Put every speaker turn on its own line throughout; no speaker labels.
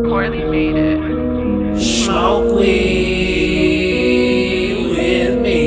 Poorly made it.
Smoke weed with me.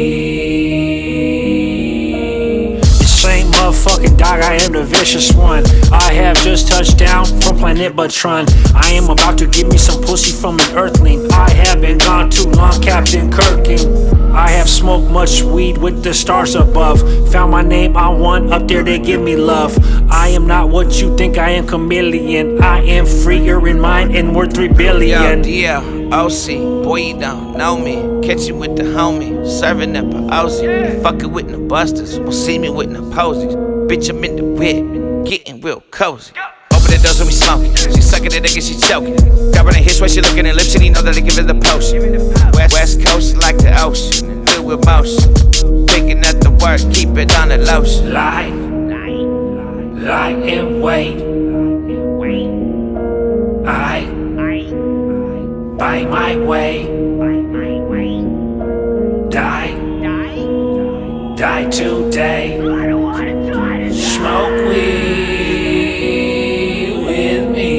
The same motherfucking dog, I am the vicious one. I have just touched down from planet Batron. I am about to give me some pussy from an earthling. I have been gone too long, Captain Kirking. I have smoked much weed with the stars above. Found my name on one, up there they give me love. I am not what you think, I am chameleon. I am freer in mind and worth 3 billion.
Yo, OC, boy you don't know me. Catch you with the homie, serving up a Ozzy. Fucking with no busters, won't see me with no posies. Bitch, I'm in the whip, getting real cozy. Open the doors when we smoking, she sucking it again, she choking. Grabbing her hips while she looking at lips, and he know that they give her the potion. West Coast like the ocean, and filled with motion. Picking up the work, keep it on the lotion.
Lie and wait. I buy my way. Die today. Smoke weed with me.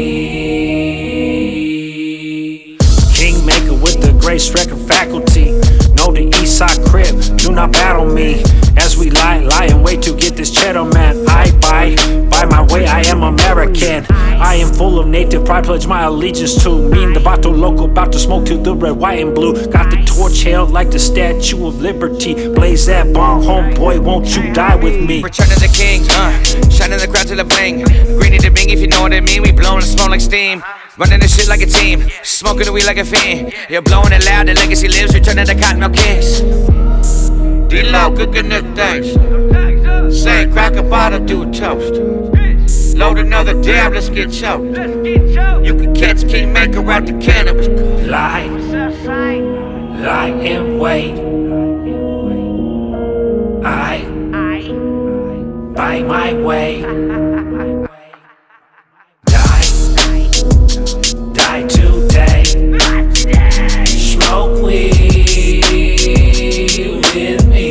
Kingmaker with the great striker faculty. Know the east side crib, do not battle me. As we lie and wait to get this cheddar, man. I buy my way, I am American. I am full of native pride, pledge my allegiance to. Me and the Bato Loco, about to smoke to the red, white, and blue. Got the torch held like the Statue of Liberty. Blaze that bomb, homeboy, won't you die with me?
Return of the king, shining the crowd to the bling. Green to the bing, if you know what I mean. We blowing the smoke like steam. Running the shit like a team, smoking the weed like a fiend. You're blowing it loud, the legacy lives. Returning the Cottonmouth Kings. D-Lo cooking the things. Say crack a bottle, do a toast. Load another dab, let's get choked. You can catch Kingmaker out the cannabis.
Lie and wait. I buy my way. Die today. Smoke weed with me.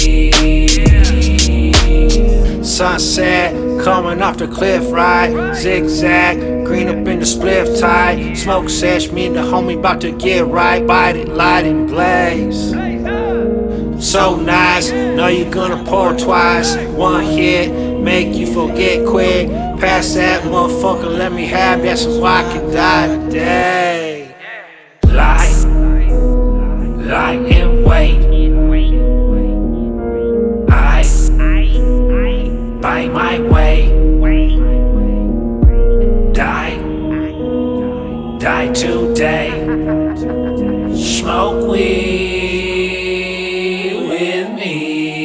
Sunset coming off the cliff ride. Zigzag, green up in the spliff tie. Smoke sesh, me and the homie about to get right. Bite it, light and blaze. So nice, know you gonna pour twice. One hit, make you forget quick. Pass that motherfucker, let me have that so I can die today. Lie and wait. I buy my way. Die today. Smoke weed with me.